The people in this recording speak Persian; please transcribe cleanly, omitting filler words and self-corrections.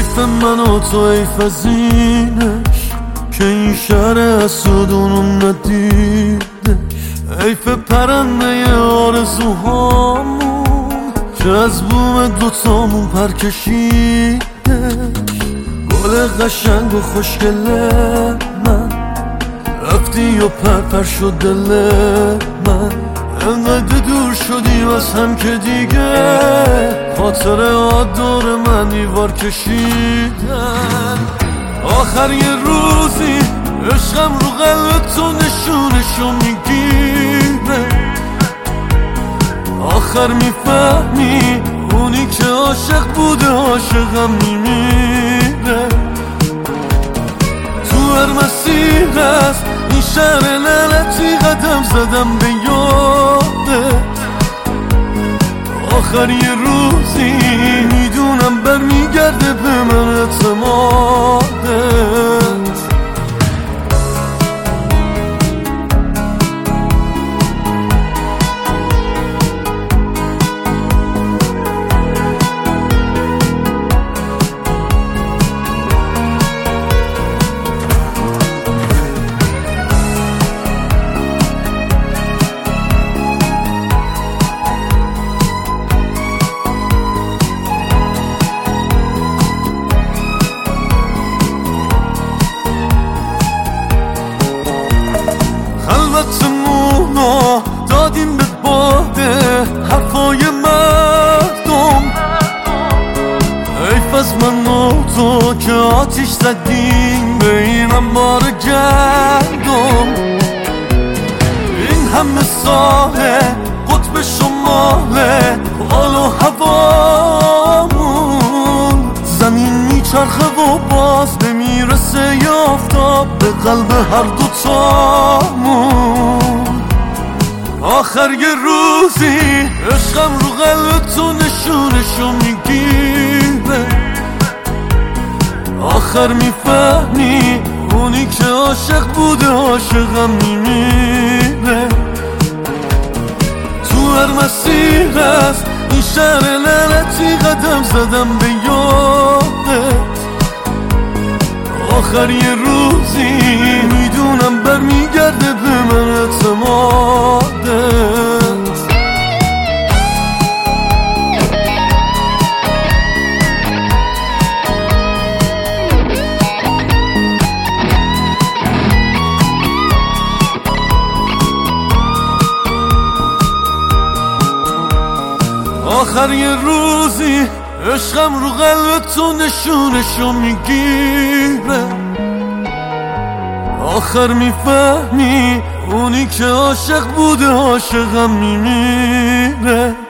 حیف من و تو حیف از اینش که این شهر حسودونو ندیدش. حیف پرنده آرزوهامون که از بوم دوتامون پر کشیدش. گل قشنگ و خوشگل من رفتی و پر شد دل من. انقدر دور شدیم از هم که دیگه خاطرات دور من دیوار کشیدن. آخر یه روزی عشقم رو قلب تو نشونشو میگیره. آخر میفهمی اونی که عاشق بوده عاشقم میمیره. تو هر مسیر از این شهر لعنتی قدم زدم به یاده. آخر یه روزی میدونم برمیگرده به من اعتماده. خلوتمونو دادیم به باده حرفای مردم. حیف از من و تو که آتیش زدیم به این انبار گندم. این همه ساله قطب شماله حال و هوامون. زمین میچرخه و باز نمیرسه یافتاب به قلب هر دوتامون. آخر یه روزی عشقم رو قلب تو نشونشو میگیره. آخر میفهمی اونی که عاشق بوده عاشقم میمیره. تو هر مسیر از این شهر لعنتی قدم زدم به یادت. آخر یه روزی میدونم برمیگرده به من اعتماده. آخر یه روزی عشقم رو قلب تو نشونشو میگیره. آخر میفهمی اونی که عاشق بوده عاشقم میمیره.